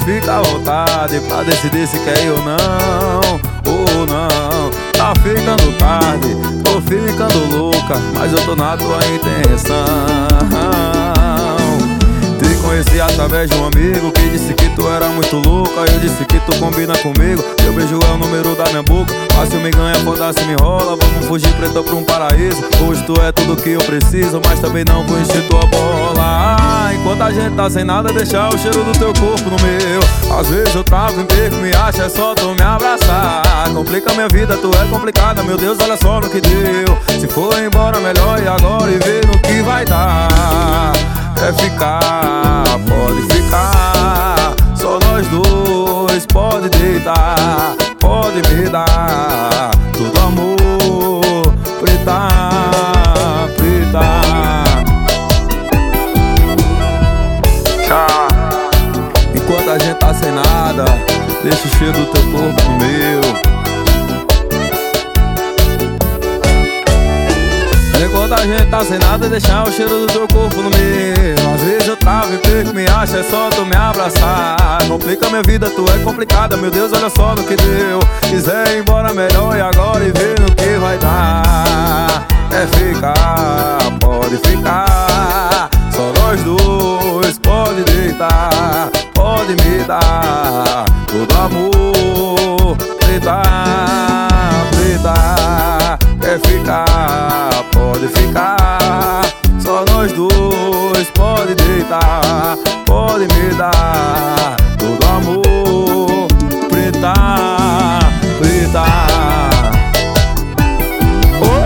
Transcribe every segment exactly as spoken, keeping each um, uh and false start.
fica à vontade pra decidir se quer ir ou não, ou não. Tá ficando tarde, tô ficando louca, mas eu tô na tua intenção. Te conheci através de um amigo que disse que tu era muito louca. Eu disse que tu combina comigo, teu beijo é o número da minha boca. Fácil me ganha, foda-se me enrola. Vamos fugir preto pra um paraíso. Hoje tu é tudo que eu preciso, mas também não vou encher tua bola. Ah, enquanto a gente tá sem nada, deixar o cheiro do teu corpo no meu. Às vezes eu travo em beco, me acha, é só tu me abraçar. Complica minha vida, tu é complicada, meu Deus, olha só no que deu. Se for embora, melhor ir agora e ver no que vai dar. Quer ficar, pode ficar, só nós dois, pode deitar, pode me dar todo amor, preta, preta. Tchau. Enquanto a gente tá sem nada, deixa o cheiro do teu corpo no meu. Enquanto a gente tá sem nada, deixar o cheiro do teu corpo no meu. Às vezes eu travo e perco, me acha, é só tu me abraçar. Complica minha vida, tu é complicada, meu Deus, olha só no que deu. Quiser ir embora, melhor e agora e ver no que vai dar. É ficar, pode ficar, só nós dois, pode deitar, pode me dar todo amor, preta, preta. Quer ficar, pode ficar, só nós dois, pode deitar, pode me dar todo amor, preta, preta. Oh.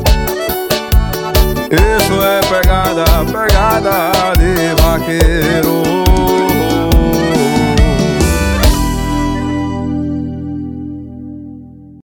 Isso é pegada, pegada de vaqueiro.